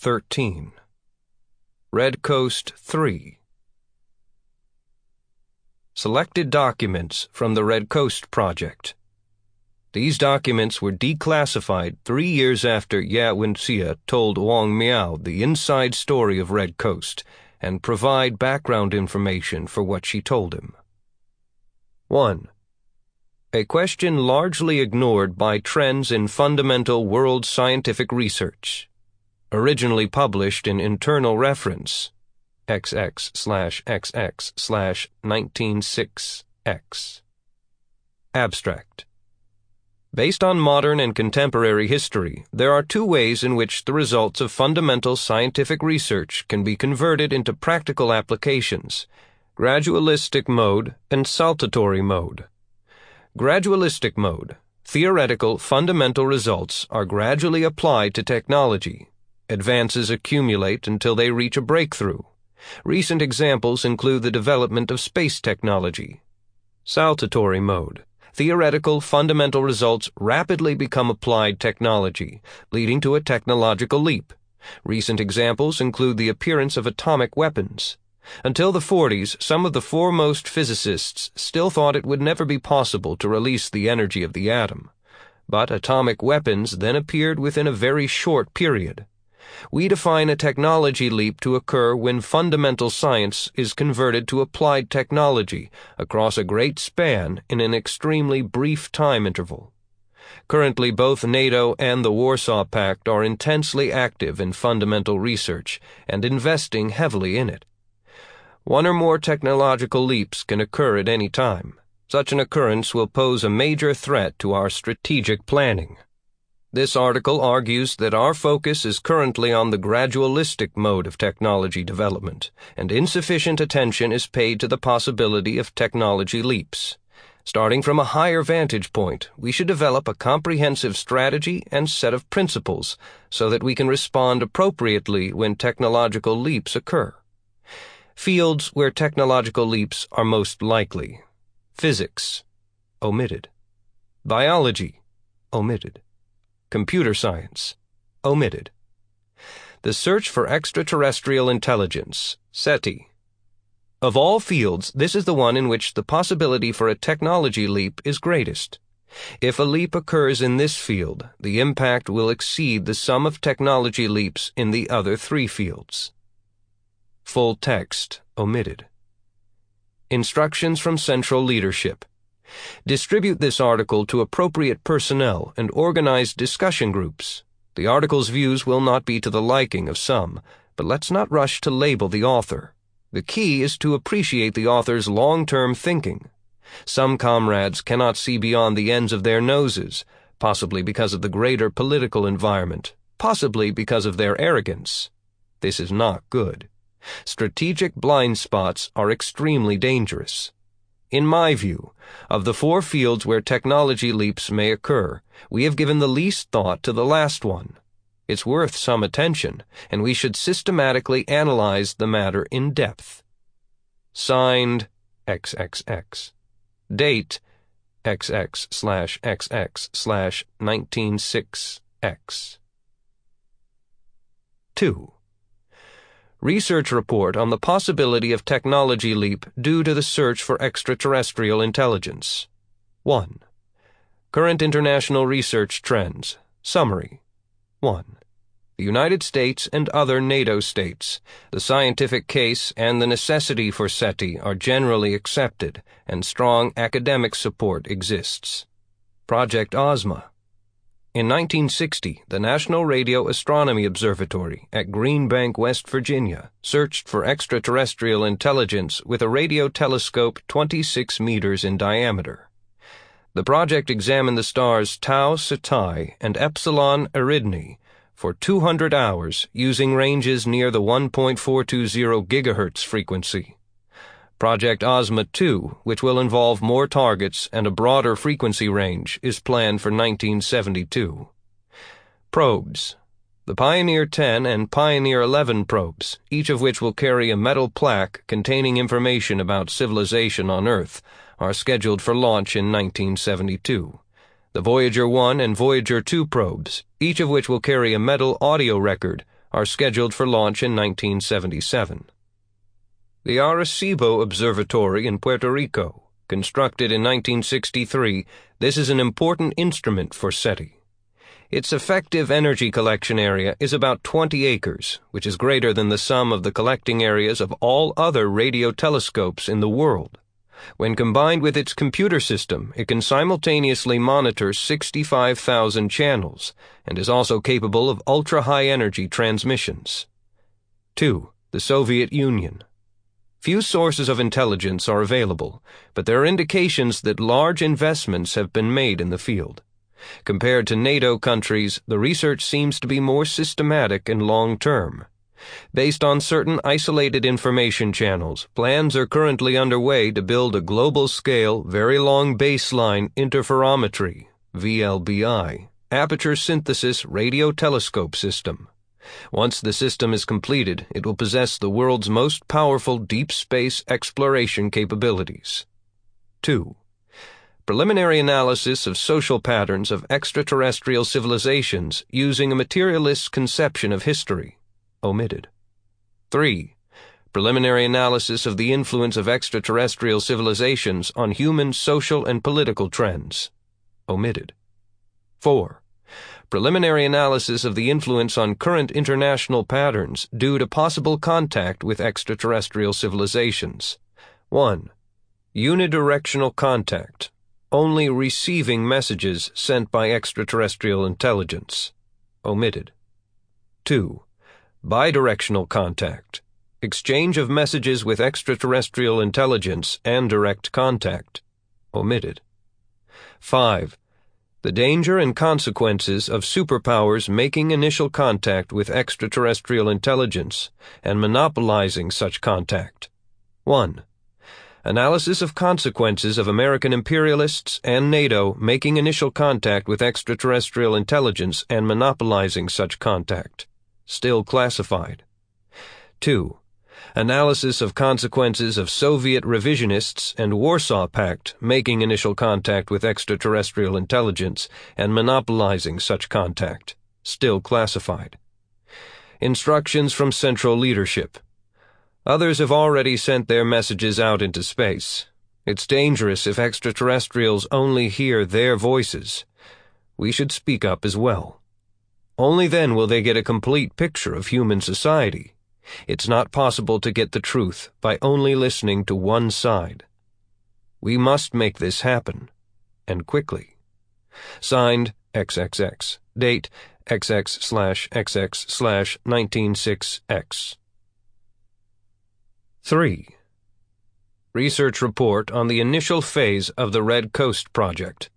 13. Red Coast 3. Selected documents from the Red Coast Project. These documents were declassified 3 years after Ye Wenxia told Wang Miao the inside story of Red Coast and provide background information for what she told him. 1. A question largely ignored by trends in fundamental world scientific research. Originally published in Internal Reference, XX/XX/196X. Abstract. Based on modern and contemporary history, there are 2 ways in which the results of fundamental scientific research can be converted into practical applications: gradualistic mode and saltatory mode. Gradualistic mode. Theoretical, fundamental results are gradually applied to technology. Advances accumulate until they reach a breakthrough. Recent examples include the development of space technology. Saltatory mode. Theoretical, fundamental results rapidly become applied technology, leading to a technological leap. Recent examples include the appearance of atomic weapons. Until the 40s, some of the foremost physicists still thought it would never be possible to release the energy of the atom. But atomic weapons then appeared within a very short period. We define a technology leap to occur when fundamental science is converted to applied technology across a great span in an extremely brief time interval. Currently, both NATO and the Warsaw Pact are intensely active in fundamental research and investing heavily in it. One or more technological leaps can occur at any time. Such an occurrence will pose a major threat to our strategic planning. This article argues that our focus is currently on the gradualistic mode of technology development, and insufficient attention is paid to the possibility of technology leaps. Starting from a higher vantage point, we should develop a comprehensive strategy and set of principles so that we can respond appropriately when technological leaps occur. Fields where technological leaps are most likely: physics, omitted; biology, omitted; computer science, omitted; the search for extraterrestrial intelligence, SETI. Of all fields, this is the one in which the possibility for a technology leap is greatest. If a leap occurs in this field, the impact will exceed the sum of technology leaps in the other 3 fields. Full text, omitted. Instructions from Central Leadership. Distribute this article to appropriate personnel and organize discussion groups. The article's views will not be to the liking of some, but let's not rush to label the author. The key is to appreciate the author's long-term thinking. Some comrades cannot see beyond the ends of their noses, possibly because of the greater political environment, possibly because of their arrogance. This is not good. Strategic blind spots are extremely dangerous. In my view, of the 4 fields where technology leaps may occur, we have given the least thought to the last one. It's worth some attention, and we should systematically analyze the matter in depth. Signed, XXX. Date, XX/XX/196X. 2. Research report on the possibility of technology leap due to the search for extraterrestrial intelligence. 1. Current international research trends. Summary. 1. The United States and other NATO states. The scientific case and the necessity for SETI are generally accepted, and strong academic support exists. Project Ozma. In 1960, the National Radio Astronomy Observatory at Green Bank, West Virginia, searched for extraterrestrial intelligence with a radio telescope 26 meters in diameter. The project examined the stars Tau Ceti and Epsilon Eridani for 200 hours using ranges near the 1.420 gigahertz frequency. Project Ozma 2, which will involve more targets and a broader frequency range, is planned for 1972. Probes. The Pioneer 10 and Pioneer 11 probes, each of which will carry a metal plaque containing information about civilization on Earth, are scheduled for launch in 1972. The Voyager 1 and Voyager 2 probes, each of which will carry a metal audio record, are scheduled for launch in 1977. The Arecibo Observatory in Puerto Rico, constructed in 1963, this is an important instrument for SETI. Its effective energy collection area is about 20 acres, which is greater than the sum of the collecting areas of all other radio telescopes in the world. When combined with its computer system, it can simultaneously monitor 65,000 channels and is also capable of ultra-high energy transmissions. 2. The Soviet Union. Few sources of intelligence are available, but there are indications that large investments have been made in the field. Compared to NATO countries, the research seems to be more systematic and long-term. Based on certain isolated information channels, plans are currently underway to build a global-scale, very long baseline interferometry, VLBI, aperture synthesis radio telescope system. Once the system is completed, it will possess the world's most powerful deep space exploration capabilities. 2. Preliminary analysis of social patterns of extraterrestrial civilizations using a materialist conception of history, omitted. 3. Preliminary analysis of the influence of extraterrestrial civilizations on human social and political trends, omitted. 4. Preliminary analysis of the influence on current international patterns due to possible contact with extraterrestrial civilizations. 1. Unidirectional contact, only receiving messages sent by extraterrestrial intelligence, omitted. 2. Bidirectional contact, exchange of messages with extraterrestrial intelligence and direct contact, omitted. 5. The danger and consequences of superpowers making initial contact with extraterrestrial intelligence and monopolizing such contact. 1. Analysis of consequences of American imperialists and NATO making initial contact with extraterrestrial intelligence and monopolizing such contact. Still classified. 2. Analysis of consequences of Soviet revisionists and Warsaw Pact making initial contact with extraterrestrial intelligence and monopolizing such contact. Still classified. Instructions from Central Leadership. Others have already sent their messages out into space. It's dangerous if extraterrestrials only hear their voices. We should speak up as well. Only then will they get a complete picture of human society. It's not possible to get the truth by only listening to one side. We must make this happen, and quickly. Signed, XXX. Date, XX/XX/196X. 3. Research report on the initial phase of the Red Coast Project.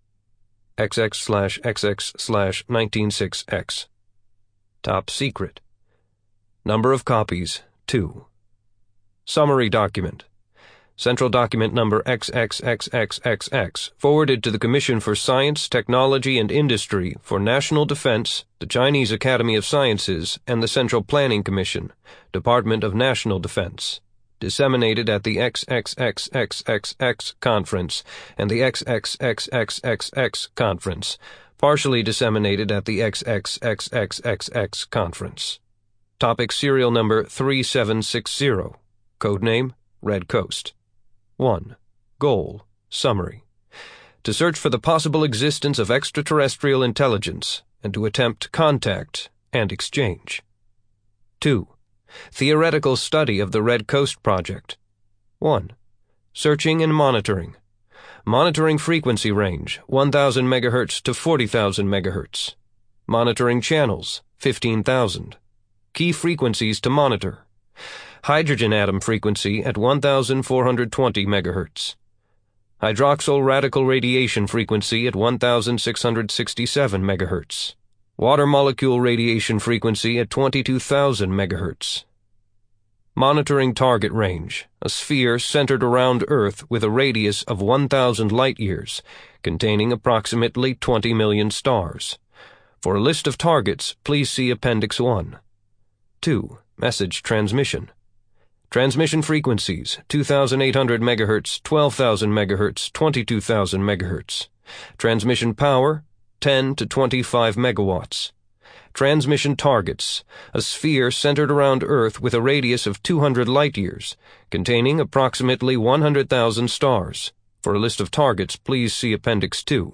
XX/XX/196X. Top secret. Number of copies, 2. Summary document. Central document number XXXXXX, forwarded to the Commission for Science, Technology, and Industry for National Defense, the Chinese Academy of Sciences, and the Central Planning Commission, Department of National Defense. Disseminated at the XXXXXX Conference and the XXXXXX Conference. Partially disseminated at the XXXXXX Conference. Topic serial number 3760. Codename, Red Coast. 1. Goal, summary. To search for the possible existence of extraterrestrial intelligence and to attempt contact and exchange. 2. Theoretical study of the Red Coast Project. 1. Searching and monitoring. Monitoring frequency range, 1,000 MHz to 40,000 MHz. Monitoring channels, 15,000. Key frequencies to monitor. Hydrogen atom frequency at 1,420 MHz. Hydroxyl radical radiation frequency at 1,667 MHz. Water molecule radiation frequency at 22,000 MHz. Monitoring target range, a sphere centered around Earth with a radius of 1,000 light-years, containing approximately 20 million stars. For a list of targets, please see Appendix 1. 2. Message transmission. Transmission frequencies, 2,800 MHz, 12,000 MHz, 22,000 MHz. Transmission power, 10 to 25 megawatts. Transmission targets: a sphere centered around Earth with a radius of 200 light-years, containing approximately 100,000 stars. For a list of targets, please see Appendix 2.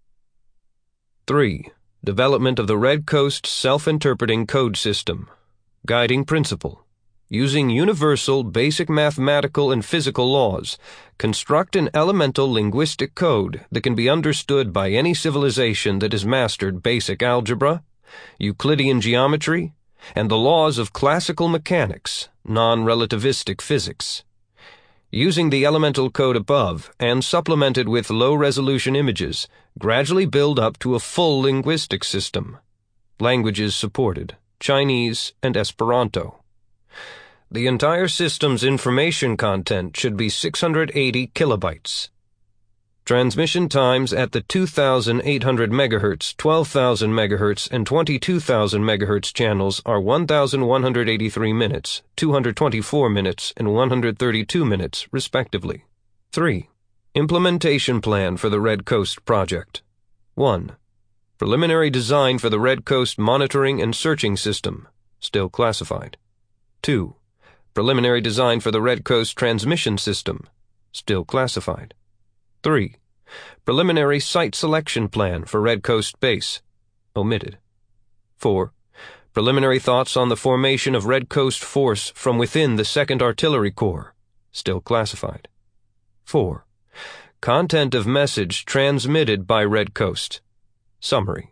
3. Development of the Red Coast Self-Interpreting Code System. Guiding principle: using universal, basic mathematical and physical laws, construct an elemental linguistic code that can be understood by any civilization that has mastered basic algebra, Euclidean geometry, and the laws of classical mechanics, non-relativistic physics. Using the elemental code above and supplemented with low-resolution images, gradually build up to a full linguistic system. Languages supported: Chinese and Esperanto. The entire system's information content should be 680 kilobytes. Transmission times at the 2,800 MHz, 12,000 MHz, and 22,000 MHz channels are 1,183 minutes, 224 minutes, and 132 minutes, respectively. 3. Implementation plan for the Red Coast project. 1. Preliminary design for the Red Coast monitoring and searching system, still classified. 2. Preliminary design for the Red Coast transmission system, still classified. 3. Preliminary site selection plan for Red Coast Base, omitted. 4. Preliminary thoughts on the formation of Red Coast Force from within the 2nd Artillery Corps, still classified. 4. Content of message transmitted by Red Coast. Summary.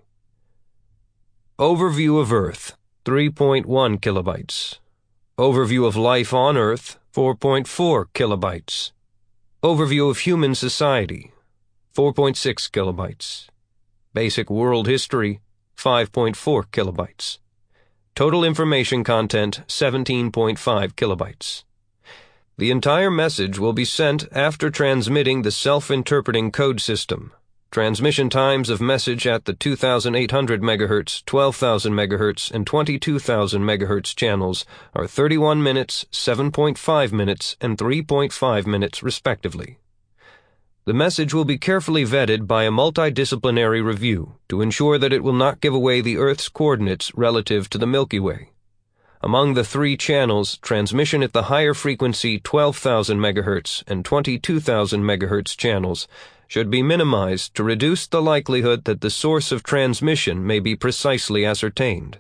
Overview of Earth, 3.1 kilobytes. Overview of life on Earth, 4.4 kilobytes. Overview of human society, 4.6 kilobytes. Basic world history, 5.4 kilobytes. Total information content, 17.5 kilobytes. The entire message will be sent after transmitting the self-interpreting code system. Transmission times of message at the 2,800 MHz, 12,000 MHz, and 22,000 MHz channels are 31 minutes, 7.5 minutes, and 3.5 minutes, respectively. The message will be carefully vetted by a multidisciplinary review to ensure that it will not give away the Earth's coordinates relative to the Milky Way. Among the 3 channels, transmission at the higher frequency 12,000 MHz and 22,000 MHz channels should be minimized to reduce the likelihood that the source of transmission may be precisely ascertained.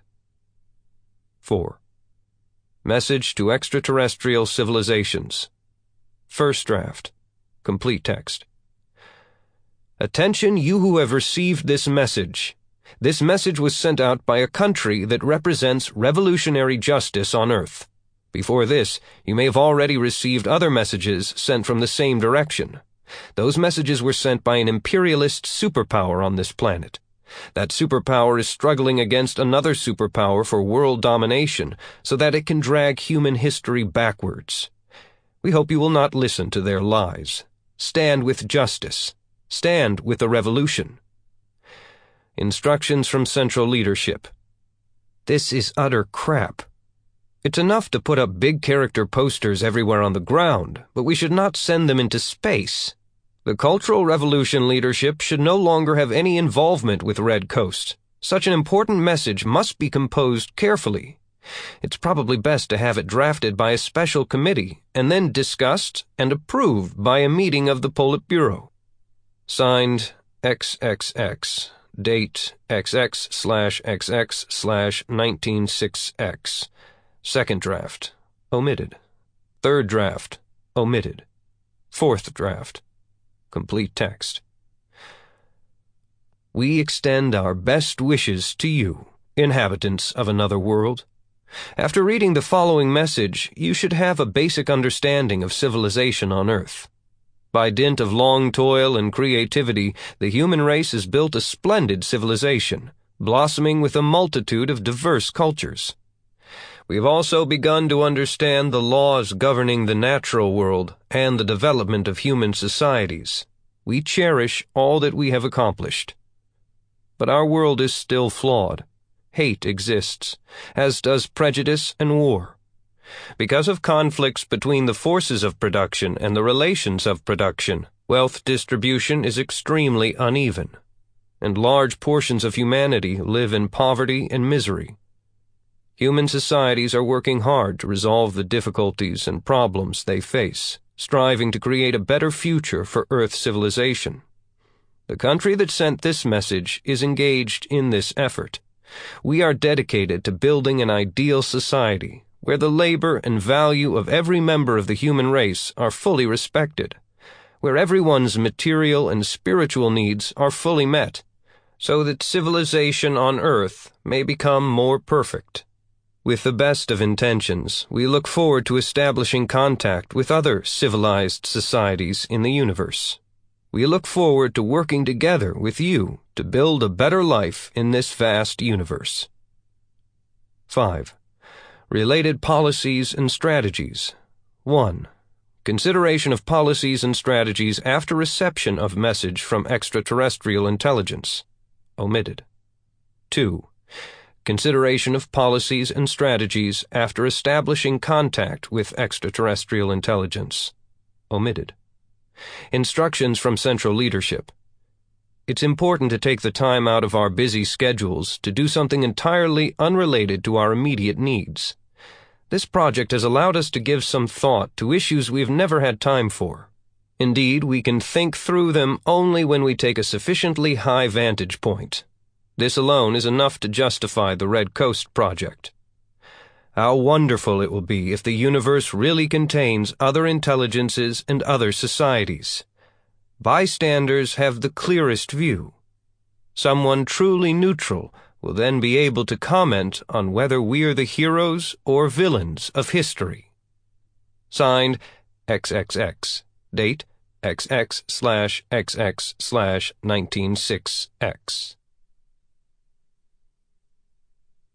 4. Message to extraterrestrial civilizations. First draft. Complete text. Attention, you who have received this message. This message was sent out by a country that represents revolutionary justice on Earth. Before this, you may have already received other messages sent from the same direction. Those messages were sent by an imperialist superpower on this planet. That superpower is struggling against another superpower for world domination so that it can drag human history backwards. We hope you will not listen to their lies. Stand with justice. Stand with the revolution. Instructions from Central Leadership. This is utter crap. It's enough to put up big character posters everywhere on the ground, but we should not send them into space. The Cultural Revolution leadership should no longer have any involvement with Red Coast. Such an important message must be composed carefully. It's probably best to have it drafted by a special committee and then discussed and approved by a meeting of the Politburo. Signed, XXX. Date, XX/XX/196X. Second draft, omitted. Third draft, omitted. Fourth draft, complete text. We extend our best wishes to you, inhabitants of another world. After reading the following message, you should have a basic understanding of civilization on Earth. By dint of long toil and creativity, the human race has built a splendid civilization, blossoming with a multitude of diverse cultures. We have also begun to understand the laws governing the natural world and the development of human societies. We cherish all that we have accomplished. But our world is still flawed. Hate exists, as does prejudice and war. Because of conflicts between the forces of production and the relations of production, wealth distribution is extremely uneven. and large portions of humanity live in poverty and misery. Human societies are working hard to resolve the difficulties and problems they face, striving to create a better future for Earth civilization. The country that sent this message is engaged in this effort. We are dedicated to building an ideal society where the labor and value of every member of the human race are fully respected, where everyone's material and spiritual needs are fully met, so that civilization on Earth may become more perfect. With the best of intentions, we look forward to establishing contact with other civilized societies in the universe. We look forward to working together with you to build a better life in this vast universe. 5. Related policies and strategies. 1. Consideration of policies and strategies after reception of message from extraterrestrial intelligence. Omitted. 2. Consideration of policies and strategies after establishing contact with extraterrestrial intelligence. Omitted. Instructions from Central Leadership. It's important to take the time out of our busy schedules to do something entirely unrelated to our immediate needs. This project has allowed us to give some thought to issues we've never had time for. Indeed, we can think through them only when we take a sufficiently high vantage point. This alone is enough to justify the Red Coast Project. How wonderful it will be if the universe really contains other intelligences and other societies. Bystanders have the clearest view. Someone truly neutral will then be able to comment on whether we're the heroes or villains of history. Signed, XXX. Date, XX/XX/196X.